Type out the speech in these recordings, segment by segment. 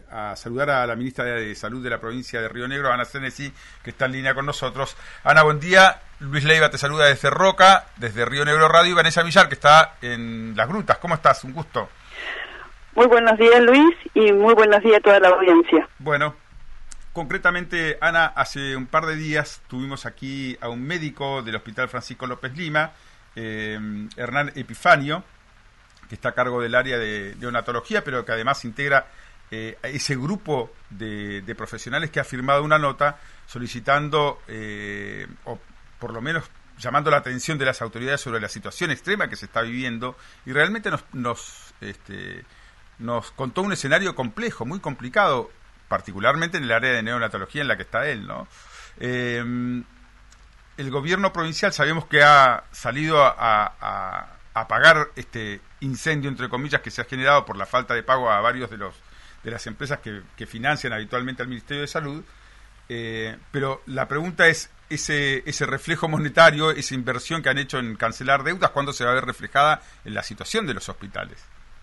a saludar a la ministra de Salud de la provincia de Río Negro, Ana Senesi, que está en línea con nosotros. Ana, buen día. Luis Leiva te saluda desde Roca, desde Río Negro Radio, y Vanessa Villar, que está en Las Grutas. ¿Cómo estás? Un gusto. Muy buenos días, Luis, y muy buenos días a toda la audiencia. Bueno, concretamente, Ana, hace un par de días tuvimos aquí a un médico del Hospital Francisco López Lima, Hernán Epifanio, que está a cargo del área de neonatología, pero que además integra ese grupo de profesionales que ha firmado una nota solicitando, o por lo menos llamando la atención de las autoridades sobre la situación extrema que se está viviendo, y realmente nos contó un escenario complejo, muy complicado, particularmente en el área de neonatología en la que está él, ¿no? El gobierno provincial sabemos que ha salido a apagar este incendio, entre comillas, que se ha generado por la falta de pago a varios de las empresas que financian habitualmente al Ministerio de Salud, pero la pregunta es, ese reflejo monetario, esa inversión que han hecho en cancelar deudas, ¿cuándo se va a ver reflejada en la situación de los hospitales?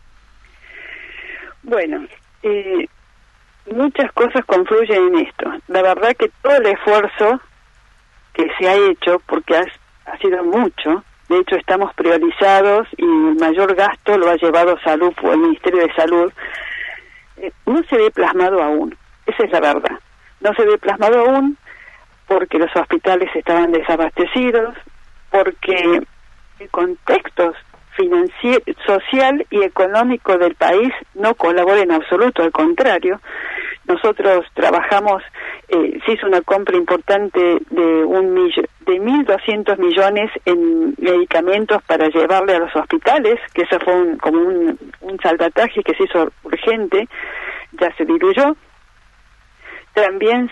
Bueno, muchas cosas confluyen en esto. La verdad que todo el esfuerzo que se ha hecho, porque ha sido mucho, de hecho estamos priorizados y el mayor gasto lo ha llevado Salud o el Ministerio de Salud, no se ve plasmado aún. Esa es la verdad. No se ve plasmado aún porque los hospitales estaban desabastecidos, porque el contexto financiero, social y económico del país no colabora en absoluto, al contrario. Nosotros trabajamos, se hizo una compra importante de 1.200 millones en medicamentos para llevarle a los hospitales, que eso fue como un salvataje que se hizo urgente, ya se diluyó. También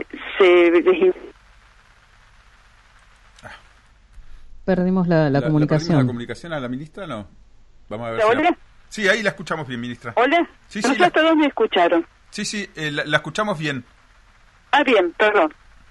Perdimos la comunicación. ¿La comunicación a la ministra? No. Vamos a ver. ¿Hola? Sí, ahí la escuchamos bien, ministra. ¿Hola? Sí, no sé todos me escucharon. Sí, la escuchamos bien. Bien, perdón.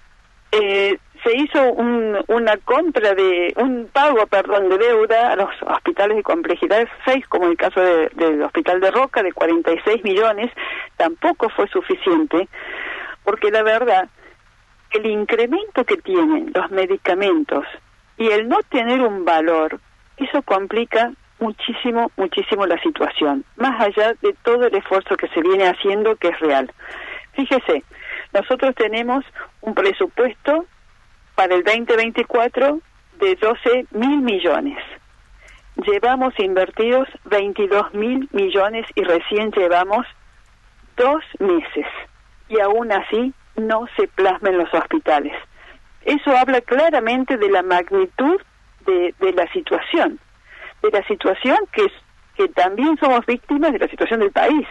Se hizo una compra un pago de deuda a los hospitales de complejidad 6, como el caso del Hospital de Roca, de 46 millones. Tampoco fue suficiente, porque la verdad, el incremento que tienen los medicamentos y el no tener un valor, eso complica muchísimo la situación, más allá de todo el esfuerzo que se viene haciendo, que es real. Fíjese, nosotros tenemos un presupuesto para el 2024 de 12.000 millones. Llevamos invertidos 22.000 millones y recién llevamos 2 meses. Y aún así no se plasma en los hospitales. Eso habla claramente de la magnitud de la situación. De la situación que también somos víctimas de la situación del país.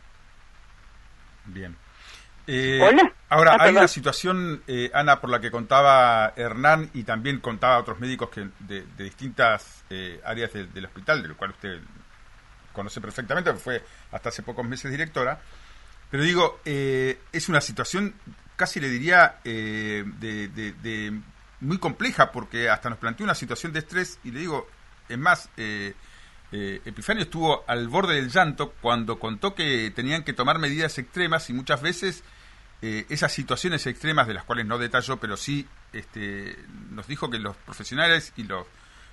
Bien. Hola. Ahora, hay una situación, Ana, por la que contaba Hernán y también contaba otros médicos de distintas áreas del hospital, del cual usted conoce perfectamente, porque fue hasta hace pocos meses directora. Pero digo, es una situación, casi le diría, de muy compleja, porque hasta nos planteó una situación de estrés, y le digo, es más, Epifanio estuvo al borde del llanto cuando contó que tenían que tomar medidas extremas, y muchas veces esas situaciones extremas, de las cuales no detalló, pero sí nos dijo que los profesionales y los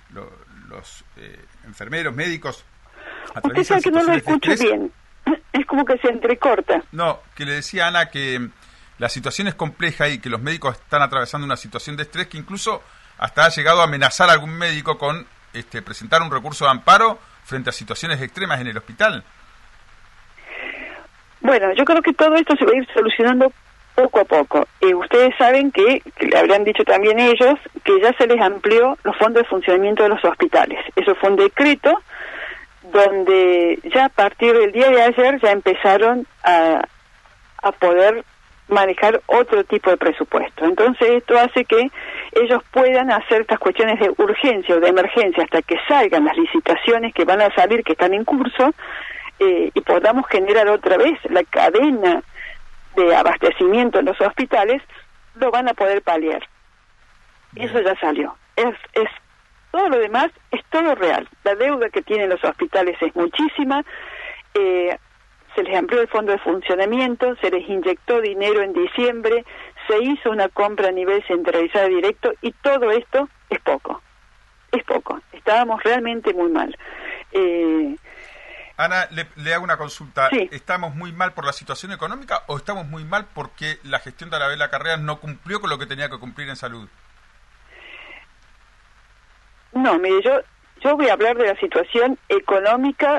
enfermeros, médicos, usted sabe que no lo escucho bien, es como que se entrecorta. No, que le decía Ana que la situación es compleja y que los médicos están atravesando una situación de estrés que incluso hasta ha llegado a amenazar a algún médico con presentar un recurso de amparo frente a situaciones extremas en el hospital. Bueno, yo creo que todo esto se va a ir solucionando poco a poco. Ustedes saben que le habrán dicho también ellos, que ya se les amplió los fondos de funcionamiento de los hospitales. Eso fue un decreto donde ya a partir del día de ayer ya empezaron a poder manejar otro tipo de presupuesto. Entonces esto hace que ellos puedan hacer estas cuestiones de urgencia o de emergencia hasta que salgan las licitaciones que van a salir, que están en curso, y podamos generar otra vez la cadena de abastecimiento en los hospitales, lo van a poder paliar. Bien. Eso ya salió. Es todo lo demás es todo real. La deuda que tienen los hospitales es muchísima. se les amplió el fondo de funcionamiento, se les inyectó dinero en diciembre, se hizo una compra a nivel centralizado directo y todo esto es poco. Estábamos realmente muy mal. Ana, le hago una consulta. Sí. ¿Estamos muy mal por la situación económica o estamos muy mal porque la gestión de Anabela Carreras no cumplió con lo que tenía que cumplir en salud? No, mire, yo voy a hablar de la situación económica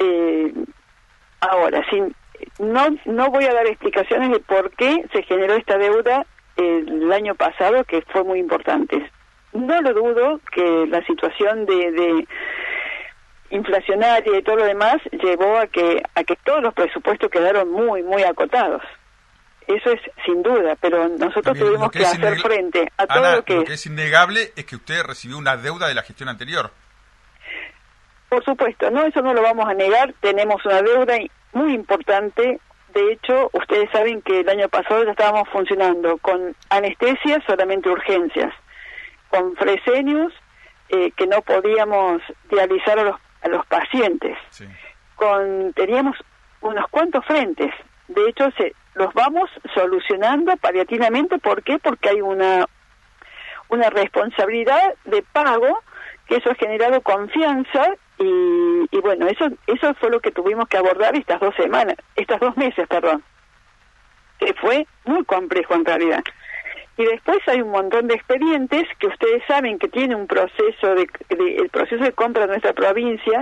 ahora. No voy a dar explicaciones de por qué se generó esta deuda el año pasado, que fue muy importante. No lo dudo que la situación de inflacionaria y todo lo demás llevó a que También, todos los presupuestos quedaron muy, muy acotados. Eso es sin duda, pero nosotros tuvimos que hacer frente a todo Ana, lo que es innegable es que usted recibió una deuda de la gestión anterior. Por supuesto, no, eso no lo vamos a negar. Tenemos una deuda muy importante. De hecho, ustedes saben que el año pasado ya estábamos funcionando con anestesia, solamente urgencias, con Fresenius, que no podíamos dializar a los pacientes. Sí. Teníamos unos cuantos frentes. De hecho, los vamos solucionando paliativamente. ¿Por qué? Porque hay una responsabilidad de pago, que eso ha generado confianza y bueno, eso fue lo que tuvimos que abordar estas 2 meses, que fue muy complejo en realidad. Y después hay un montón de expedientes que ustedes saben que tiene un proceso el proceso de compra de nuestra provincia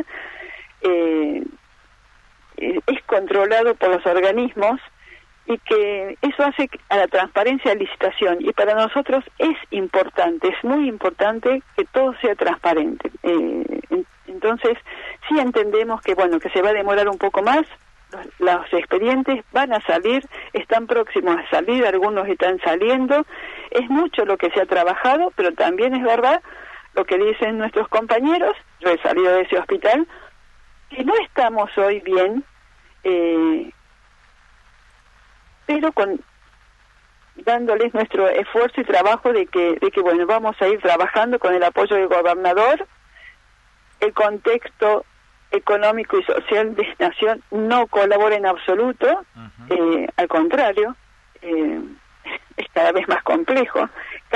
es controlado por los organismos y que eso hace a la transparencia de licitación, y para nosotros es importante, es muy importante que todo sea transparente. Entonces sí entendemos que bueno, que se va a demorar un poco más. Los expedientes van a salir, están próximos a salir, algunos están saliendo. Es mucho lo que se ha trabajado, pero también es verdad lo que dicen nuestros compañeros. Yo he salido de ese hospital, que no estamos hoy bien, pero dándoles nuestro esfuerzo y trabajo de que bueno, vamos a ir trabajando con el apoyo del gobernador. El contexto económico y social de esta nación no colabora en absoluto, al contrario, es cada vez más complejo.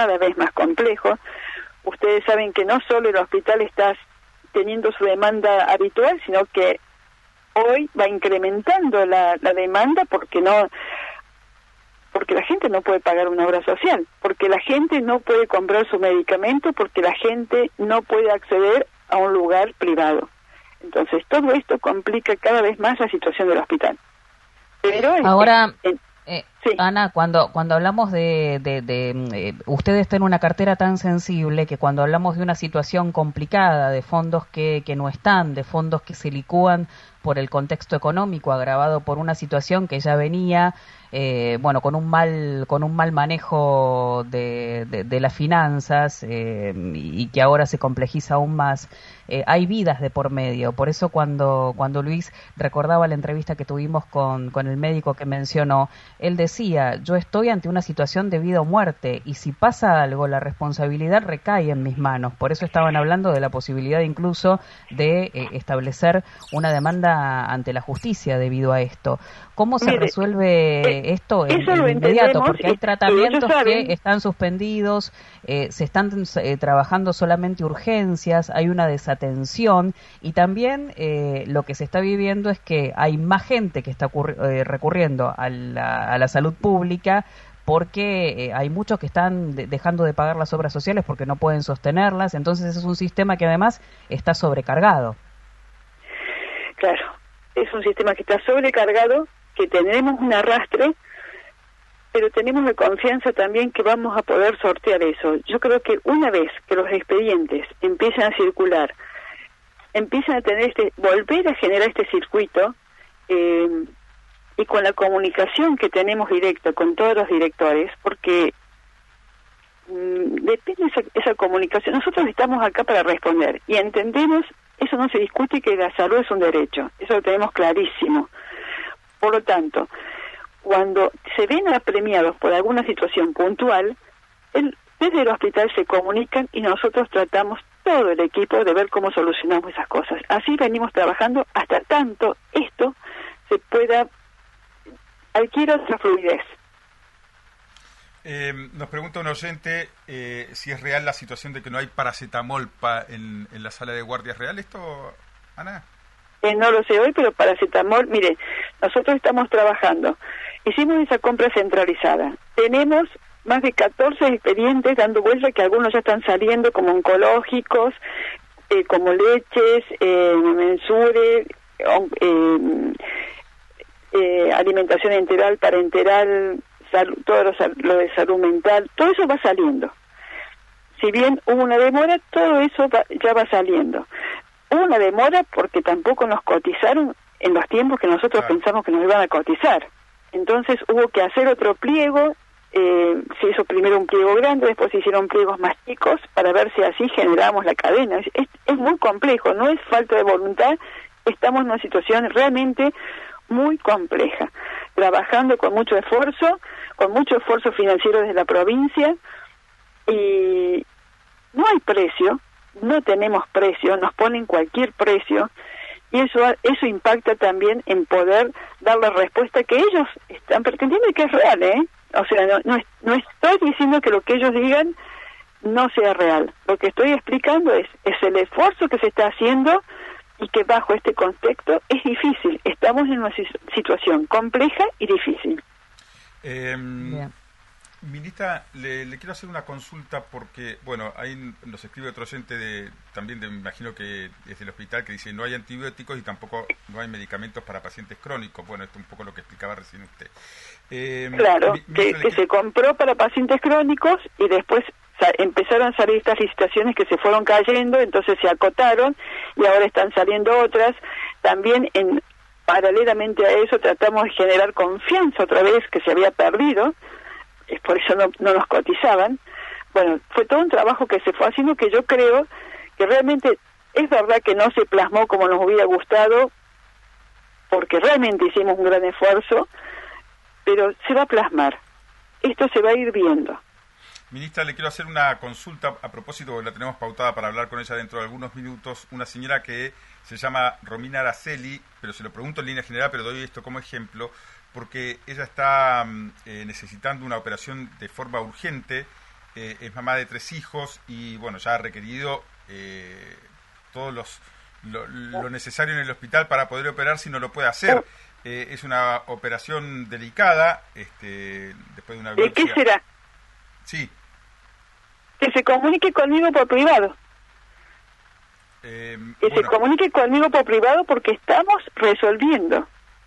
Ustedes saben que no solo el hospital está teniendo su demanda habitual, sino que hoy va incrementando la demanda porque la gente no puede pagar una obra social, porque la gente no puede comprar su medicamento, porque la gente no puede acceder a un lugar privado. Entonces, todo esto complica cada vez más la situación del hospital. Pero ahora, sí. Ana, cuando hablamos usted está en una cartera tan sensible que cuando hablamos de una situación complicada, de fondos que no están, de fondos que se licúan por el contexto económico agravado por una situación que ya venía con un mal manejo de las finanzas y que ahora se complejiza aún más, hay vidas de por medio. Por eso cuando Luis recordaba la entrevista que tuvimos con el médico que mencionó, él decía: yo estoy ante una situación de vida o muerte y si pasa algo la responsabilidad recae en mis manos. Por eso estaban hablando de la posibilidad incluso de establecer una demanda ante la justicia debido a esto. ¿Cómo se resuelve esto en inmediato? Porque hay tratamientos que están suspendidos, se están trabajando solamente urgencias, hay una desatención y también lo que se está viviendo es que hay más gente que está recurriendo a la salud pública porque hay muchos que están dejando de pagar las obras sociales porque no pueden sostenerlas. Entonces es un sistema que además está sobrecargado. Claro, es un sistema que está sobrecargado, que tenemos un arrastre, pero tenemos la confianza también que vamos a poder sortear eso. Yo creo que una vez que los expedientes empiezan a circular, empiezan a tener volver a generar este circuito, y con la comunicación que tenemos directa con todos los directores, porque depende esa comunicación. Nosotros estamos acá para responder y entendemos, eso no se discute, que la salud es un derecho, eso lo tenemos clarísimo. Por lo tanto, cuando se ven apremiados por alguna situación puntual, desde el hospital se comunican y nosotros tratamos, todo el equipo, de ver cómo solucionamos esas cosas. Así venimos trabajando hasta tanto esto se pueda adquirir otra fluidez. Nos pregunta un oyente si es real la situación de que no hay paracetamol en la sala de guardia. ¿Es real esto, Ana? No lo sé hoy, pero paracetamol, mire, nosotros estamos trabajando. Hicimos esa compra centralizada. Tenemos más de 14 expedientes dando vuelta, que algunos ya están saliendo como oncológicos, como leches, mensure, alimentación enteral, parenteral, todo lo de salud mental, todo eso va saliendo. Si bien hubo una demora, todo eso ya va saliendo. Hubo una demora porque tampoco nos cotizaron en los tiempos que nosotros pensamos que nos iban a cotizar. Entonces hubo que hacer otro pliego, se hizo primero un pliego grande, después se hicieron pliegos más chicos para ver si así generamos la cadena. Es muy complejo, no es falta de voluntad, estamos en una situación realmente muy compleja, trabajando con mucho esfuerzo financiero desde la provincia, y no hay precio, no tenemos precio, nos ponen cualquier precio, y eso impacta también en poder dar la respuesta que ellos están pretendiendo y que es real, O sea, no estoy diciendo que lo que ellos digan no sea real. Lo que estoy explicando es el esfuerzo que se está haciendo y que bajo este contexto es difícil. Estamos en una situación compleja y difícil. Ministra, le quiero hacer una consulta porque, bueno, ahí nos escribe otro oyente me imagino que desde el hospital, que dice no hay antibióticos y tampoco no hay medicamentos para pacientes crónicos. Bueno, esto es un poco lo que explicaba recién usted. Claro, que se compró para pacientes crónicos y después empezaron a salir estas licitaciones que se fueron cayendo, entonces se acotaron y ahora están saliendo otras. También paralelamente a eso tratamos de generar confianza otra vez, que se había perdido, es por eso no nos cotizaban. Bueno, fue todo un trabajo que se fue haciendo, que yo creo que realmente es verdad que no se plasmó como nos hubiera gustado, porque realmente hicimos un gran esfuerzo, pero se va a plasmar. Esto se va a ir viendo. Ministra, le quiero hacer una consulta a propósito, porque la tenemos pautada para hablar con ella dentro de algunos minutos. Una señora que se llama Romina Araceli, pero se lo pregunto en línea general, pero doy esto como ejemplo, porque ella está necesitando una operación de forma urgente, es mamá de 3 hijos y, bueno, ya ha requerido todo lo necesario en el hospital para poder operar si no lo puede hacer. Es una operación delicada, después de una biopsia. ¿De qué será? Sí. Que se comunique conmigo por privado. Se comunique conmigo por privado porque estamos resolviendo.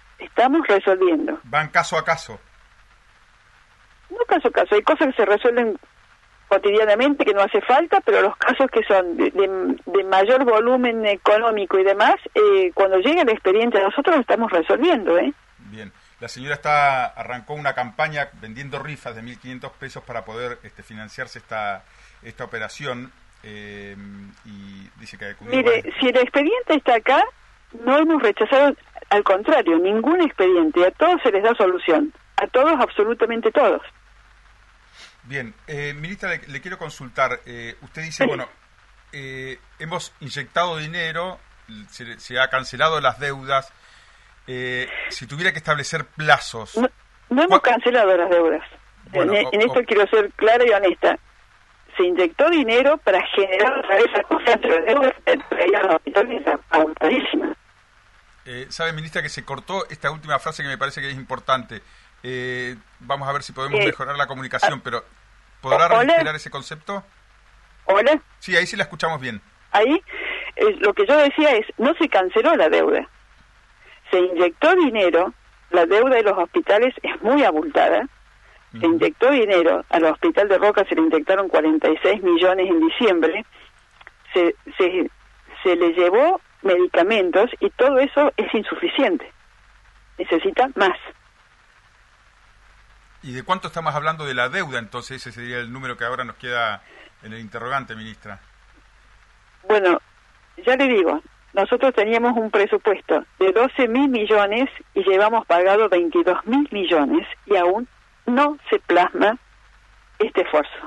Van caso a caso. No caso a caso, hay cosas que se resuelven cotidianamente, que no hace falta, pero los casos que son de mayor volumen económico y demás, cuando llega el expediente nosotros lo estamos resolviendo, Bien. La señora arrancó una campaña vendiendo rifas de 1.500 pesos para poder financiarse esta operación, y dice que... Mire, si el expediente está acá, no hemos rechazado, al contrario, ningún expediente, a todos se les da solución, a todos, absolutamente todos. Bien, ministra, le quiero consultar, usted dice, bueno, hemos inyectado dinero, se ha cancelado las deudas, si tuviera que establecer plazos... No hemos cancelado las deudas. Bueno, en esto quiero ser clara y honesta. Se inyectó dinero para generar otra vez la confianza de las deudas entre los hospitales agotadísimas. Sabe, ministra, que se cortó esta última frase que me parece que es importante. Vamos a ver si podemos mejorar la comunicación, pero ¿podrá reiterar ese concepto? ¿Hola? Sí, ahí sí la escuchamos bien. Ahí, lo que yo decía es, no se canceló la deuda. Se inyectó dinero, la deuda de los hospitales es muy abultada, se inyectó dinero, al Hospital de Roca se le inyectaron 46 millones en diciembre, se le llevó medicamentos y todo eso es insuficiente, necesita más. ¿Y de cuánto estamos hablando de la deuda? Entonces ese sería el número que ahora nos queda en el interrogante, ministra. Bueno, ya le digo, nosotros teníamos un presupuesto de 12.000 millones y llevamos pagado 22.000 millones y aún no se plasma este esfuerzo.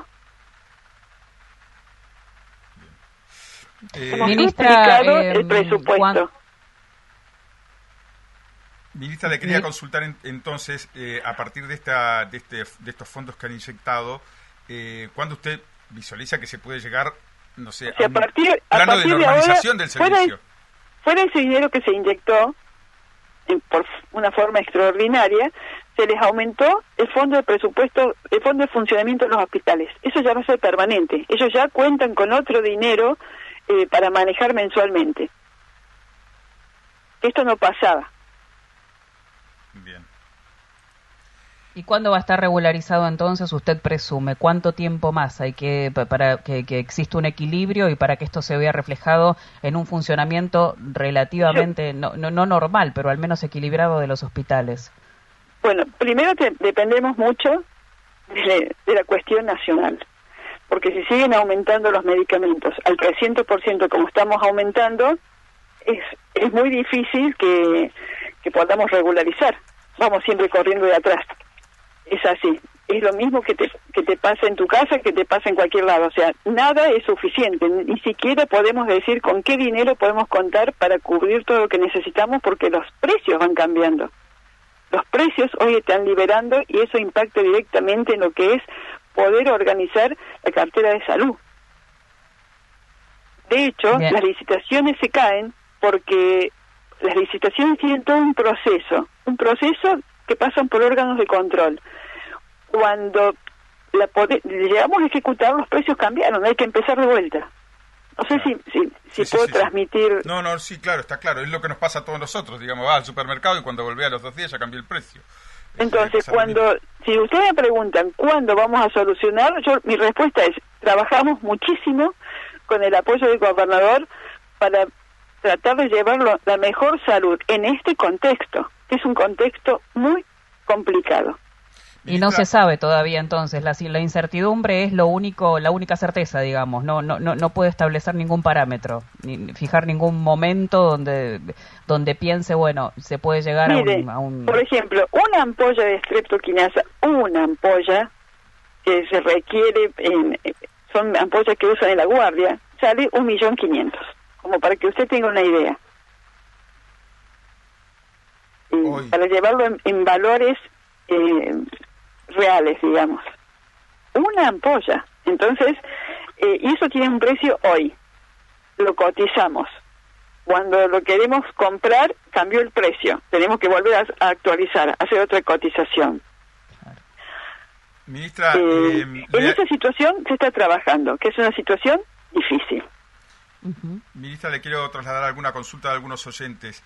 Hemos ministra, el presupuesto. Ministra, le quería consultar entonces, a partir de estos fondos que han inyectado, ¿cuándo usted visualiza que se puede llegar, no sé, a un plano de normalización del servicio? Fuera ese dinero que se inyectó por una forma extraordinaria, se les aumentó el fondo de presupuesto, el fondo de funcionamiento de los hospitales. Eso ya va a ser permanente. Ellos ya cuentan con otro dinero para manejar mensualmente. Esto no pasaba. Bien. ¿Y cuándo va a estar regularizado entonces, usted presume? ¿Cuánto tiempo más hay para que exista un equilibrio y para que esto se vea reflejado en un funcionamiento relativamente, no normal, pero al menos equilibrado de los hospitales? Bueno, primero dependemos mucho de la cuestión nacional, porque si siguen aumentando los medicamentos al 300% como estamos aumentando, es muy difícil que podamos regularizar. Vamos siempre corriendo de atrás. Es así. Es lo mismo que te pasa en tu casa, que te pasa en cualquier lado. O sea, nada es suficiente. Ni siquiera podemos decir con qué dinero podemos contar para cubrir todo lo que necesitamos, porque los precios van cambiando. Los precios hoy están liberando y eso impacta directamente en lo que es poder organizar la cartera de salud. De hecho, Bien. Las licitaciones se caen porque las licitaciones tienen todo un proceso que pasan por órganos de control. Cuando llegamos a ejecutar, los precios cambiaron, hay que empezar de vuelta. No sé si puedo transmitir... No, sí, claro, está claro. Es lo que nos pasa a todos nosotros, digamos, va al supermercado y cuando volvé a los 2 días ya cambió el precio. Entonces, si ustedes me preguntan cuándo vamos a solucionar, mi respuesta es, trabajamos muchísimo con el apoyo del gobernador para tratar de llevar la mejor salud en este contexto, que es un contexto muy complicado. Y no se sabe todavía entonces, la incertidumbre es la única certeza, digamos, no puede establecer ningún parámetro, ni fijar ningún momento donde piense, bueno, se puede llegar a un... Por ejemplo, una ampolla de streptokinasa, una ampolla que se requiere, son ampollas que usan en la guardia, sale 1.500.000, como para que usted tenga una idea. Para llevarlo en valores reales, digamos. Una ampolla. Entonces, y eso tiene un precio hoy. Lo cotizamos. Cuando lo queremos comprar, cambió el precio. Tenemos que volver a actualizar, hacer otra cotización. Ministra, en esa situación se está trabajando, que es una situación difícil. Ministra, le quiero trasladar alguna consulta de algunos oyentes.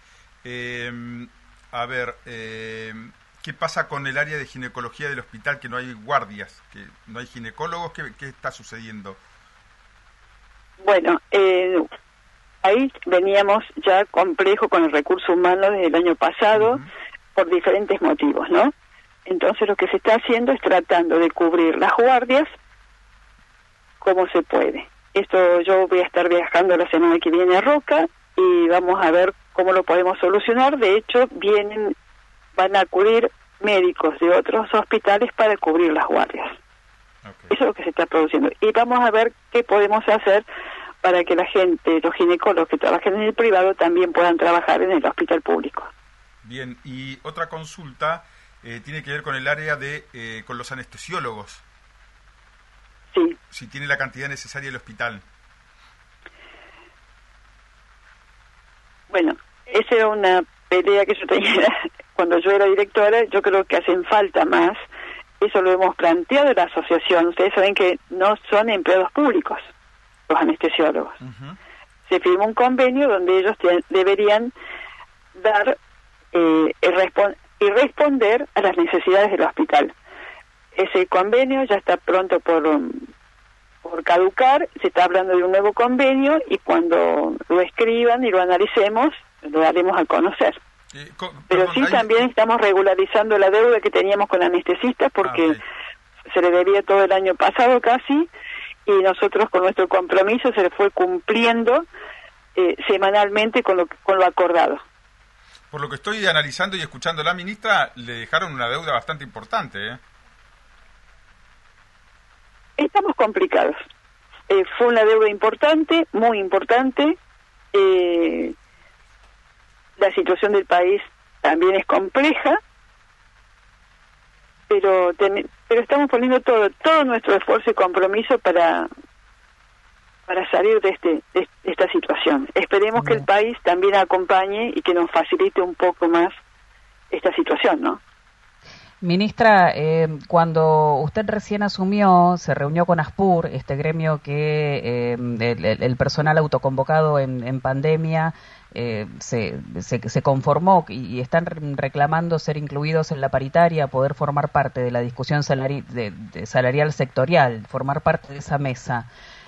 ¿Qué pasa con el área de ginecología del hospital, que no hay guardias, que no hay ginecólogos? ¿Qué está sucediendo? Bueno, ahí veníamos ya complejo con el recurso humano desde el año pasado, por diferentes motivos, ¿no? Entonces lo que se está haciendo es tratando de cubrir las guardias como se puede. Esto, yo voy a estar viajando la semana que viene a Roca y vamos a ver cómo lo podemos solucionar. De hecho, van a acudir médicos de otros hospitales para cubrir las guardias. Okay. Eso es lo que se está produciendo. Y vamos a ver qué podemos hacer para que la gente, los ginecólogos que trabajan en el privado, también puedan trabajar en el hospital público. Bien, y otra consulta tiene que ver con el área con los anestesiólogos. Sí. Si tiene la cantidad necesaria el hospital. Bueno, esa era una pelea que yo tenía cuando yo era directora. Yo creo que hacen falta más. Eso lo hemos planteado en la asociación. Ustedes saben que no son empleados públicos los anestesiólogos. Se firmó un convenio donde ellos deberían dar y responder a las necesidades del hospital. Ese convenio ya está pronto por caducar, se está hablando de un nuevo convenio y cuando lo escriban y lo analicemos, lo daremos a conocer. Pero sí, también estamos regularizando la deuda que teníamos con anestesistas porque se le debía todo el año pasado casi y nosotros con nuestro compromiso se le fue cumpliendo semanalmente con lo acordado. Por lo que estoy analizando y escuchando a la ministra, le dejaron una deuda bastante importante, ¿eh? Estamos complicados. Fue una deuda importante, muy importante. La situación del país también es compleja, pero estamos poniendo todo nuestro esfuerzo y compromiso para salir de esta situación. Esperemos que el país también acompañe y que nos facilite un poco más esta situación, ¿no? Ministra, cuando usted recién asumió, se reunió con ASPUR, este gremio que el personal autoconvocado en pandemia se conformó y están reclamando ser incluidos en la paritaria, poder formar parte de la discusión salarial sectorial, formar parte de esa mesa.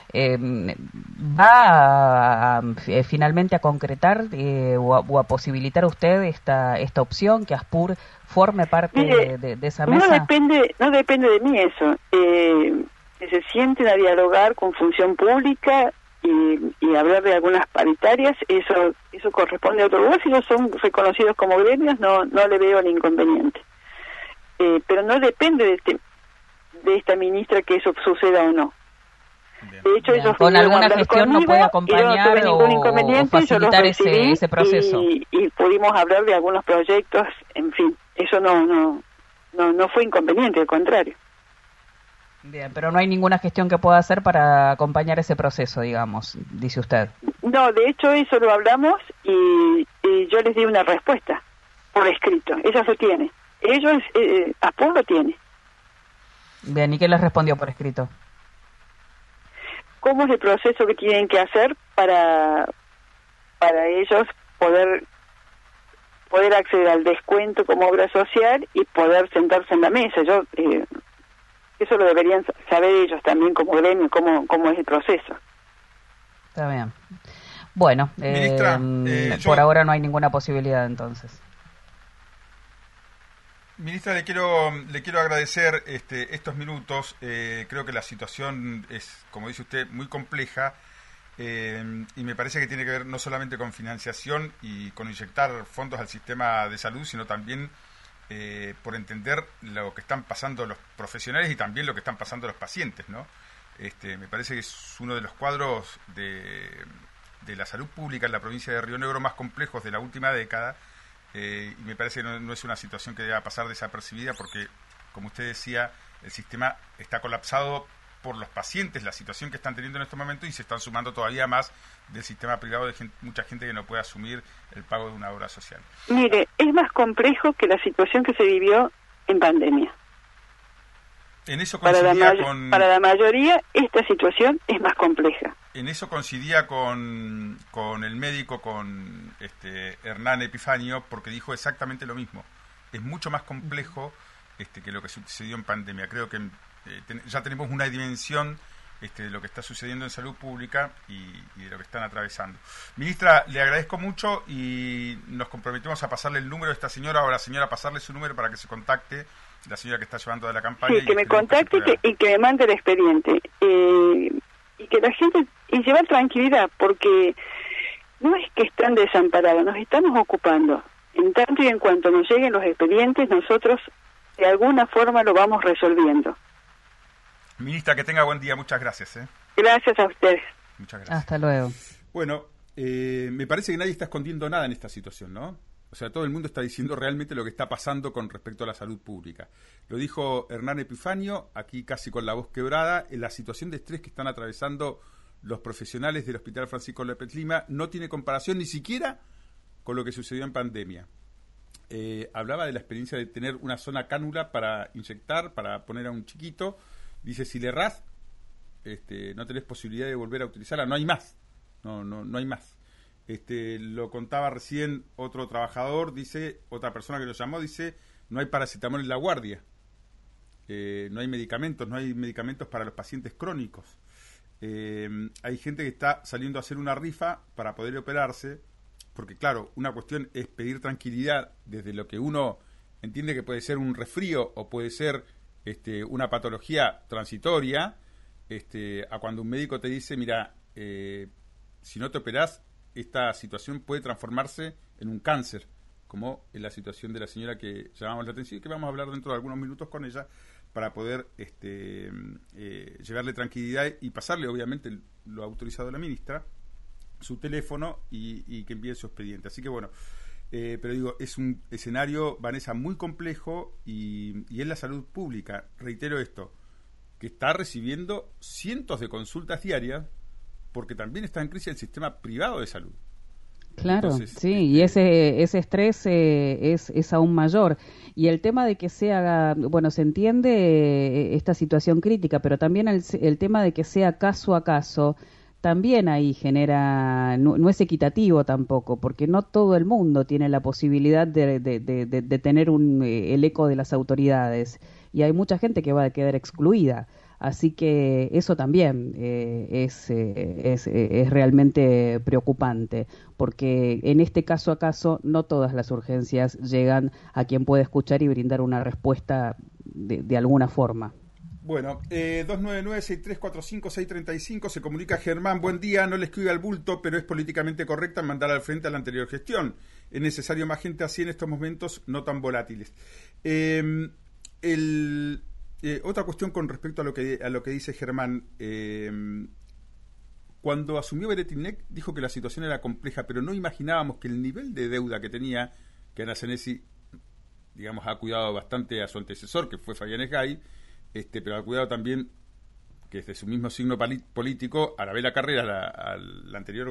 ¿Va finalmente a concretar o a posibilitar usted esta opción, que ASPUR forme parte de esa mesa? No depende de mí eso. Que se sienten a dialogar con función pública y hablar de algunas paritarias, eso corresponde a otro lugar. Si no son reconocidos como gremios, no le veo el inconveniente. Pero no depende de esta ministra que eso suceda o no. De hecho, ellos con alguna gestión no puede acompañar o facilitar ese proceso. Y pudimos hablar de algunos proyectos, en fin, eso no fue inconveniente, al contrario. Bien, pero no hay ninguna gestión que pueda hacer para acompañar ese proceso, digamos, dice usted. No, de hecho eso lo hablamos y yo les di una respuesta por escrito. Ella lo tiene. Ellos, ASPUR lo tiene. Bien, ¿y qué les respondió por escrito? ¿Cómo es el proceso que tienen que hacer para ellos poder acceder al descuento como obra social y poder sentarse en la mesa? Eso lo deberían saber ellos también como gremio, cómo es el proceso. Está bien. Bueno, Ministra, por ahora no hay ninguna posibilidad entonces. Ministra, le quiero agradecer estos minutos. Creo que la situación es, como dice usted, muy compleja y me parece que tiene que ver no solamente con financiación y con inyectar fondos al sistema de salud, sino también por entender lo que están pasando los profesionales y también lo que están pasando los pacientes, ¿no? Me parece que es uno de los cuadros de la salud pública en la provincia de Río Negro más complejos de la última década. Y me parece que no es una situación que deba pasar desapercibida porque, como usted decía, el sistema está colapsado por los pacientes, la situación que están teniendo en este momento, y se están sumando todavía más del sistema privado de mucha gente que no puede asumir el pago de una obra social. Mire, es más complejo que la situación que se vivió en pandemia. En eso coincidía para la mayoría, esta situación es más compleja. En eso coincidía con el médico, con Hernán Epifanio, porque dijo exactamente lo mismo. Es mucho más complejo que lo que sucedió en pandemia. Creo que ya tenemos una dimensión de lo que está sucediendo en salud pública y de lo que están atravesando. Ministra, le agradezco mucho y nos comprometemos a pasarle el número de esta señora, o a la señora pasarle su número para que se contacte la señora que está llevando de la campaña. Sí, que me contacte y que me mande el expediente. Y que la gente, y llevar tranquilidad, porque no es que están desamparados, nos estamos ocupando. En tanto y en cuanto nos lleguen los expedientes, nosotros de alguna forma lo vamos resolviendo. Ministra, que tenga buen día, muchas gracias. Gracias a ustedes. Muchas gracias. Hasta luego. Bueno, me parece que nadie está escondiendo nada en esta situación, ¿no? O sea, todo el mundo está diciendo realmente lo que está pasando con respecto a la salud pública. Lo dijo Hernán Epifanio, aquí casi con la voz quebrada, en la situación de estrés que están atravesando los profesionales del Hospital Francisco López Lima no tiene comparación ni siquiera con lo que sucedió en pandemia. Hablaba de la experiencia de tener una zona cánula para inyectar, para poner a un chiquito. Dice, si le errás, no tenés posibilidad de volver a utilizarla, no hay más. No hay más. Lo contaba recién otro trabajador, dice, otra persona que lo llamó, dice, no hay paracetamol en la guardia, no hay medicamentos para los pacientes crónicos, hay gente que está saliendo a hacer una rifa para poder operarse, porque claro, una cuestión es pedir tranquilidad desde lo que uno entiende que puede ser un resfrío o puede ser una patología transitoria, a cuando un médico te dice, mira, si no te operás, esta situación puede transformarse en un cáncer, como en la situación de la señora que llamamos la atención y que vamos a hablar dentro de algunos minutos con ella para poder llevarle tranquilidad y pasarle, obviamente, lo ha autorizado la ministra, su teléfono y que envíe su expediente. Así que bueno, pero digo, es un escenario, Vanessa, muy complejo y es la salud pública, reitero esto, que está recibiendo cientos de consultas diarias porque también está en crisis el sistema privado de salud. Claro, entonces, sí, y ese estrés es aún mayor. Y el tema de que sea, bueno, se entiende esta situación crítica, pero también el tema de que sea caso a caso, también ahí genera, no es equitativo tampoco, porque no todo el mundo tiene la posibilidad de tener el eco de las autoridades, y hay mucha gente que va a quedar excluida. Así que eso también es realmente preocupante, porque en este caso a caso no todas las urgencias llegan a quien puede escuchar y brindar una respuesta de alguna forma. Bueno, 299-6345-635, se comunica Germán, buen día, no le escribe al bulto, pero es políticamente correcta mandar al frente a la anterior gestión. Es necesario más gente así en estos momentos no tan volátiles. Otra cuestión con respecto a lo que dice Germán, cuando asumió Beretilnec dijo que la situación era compleja, pero no imaginábamos que el nivel de deuda que tenía, que Ana Senesi, digamos, ha cuidado bastante a su antecesor, que fue Fabián Esgay, pero ha cuidado también que desde su mismo signo político, Arabella Carrera, la anterior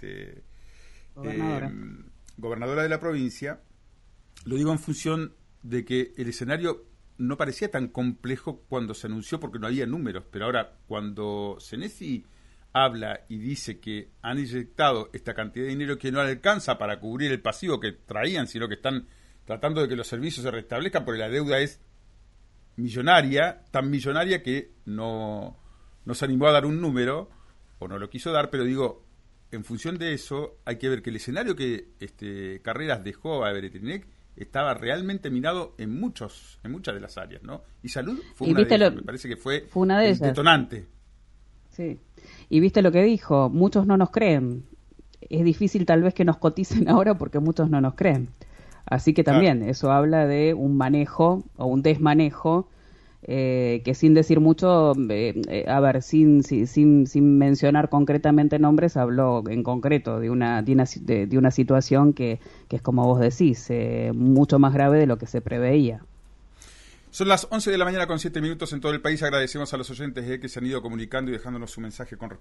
gobernadora de la provincia, lo digo en función de que el escenario no parecía tan complejo cuando se anunció porque no había números, pero ahora cuando Senesi habla y dice que han inyectado esta cantidad de dinero que no alcanza para cubrir el pasivo que traían, sino que están tratando de que los servicios se restablezcan porque la deuda es millonaria, tan millonaria que no se animó a dar un número, o no lo quiso dar, pero digo, en función de eso, hay que ver que el escenario que Carreras dejó a Beretilnec estaba realmente minado en muchas de las áreas, ¿no? Y salud fue una de ellas, me parece que fue una de ellas. Detonante. Sí, y viste lo que dijo, muchos no nos creen, es difícil tal vez que nos coticen ahora porque muchos no nos creen. Así que también eso habla de un manejo o un desmanejo que sin decir mucho, a ver, sin mencionar concretamente nombres, habló en concreto de una situación que es como vos decís, mucho más grave de lo que se preveía. Son las 11 de la mañana con 7 minutos en todo el país. Agradecemos a los oyentes que se han ido comunicando y dejándonos su mensaje con respecto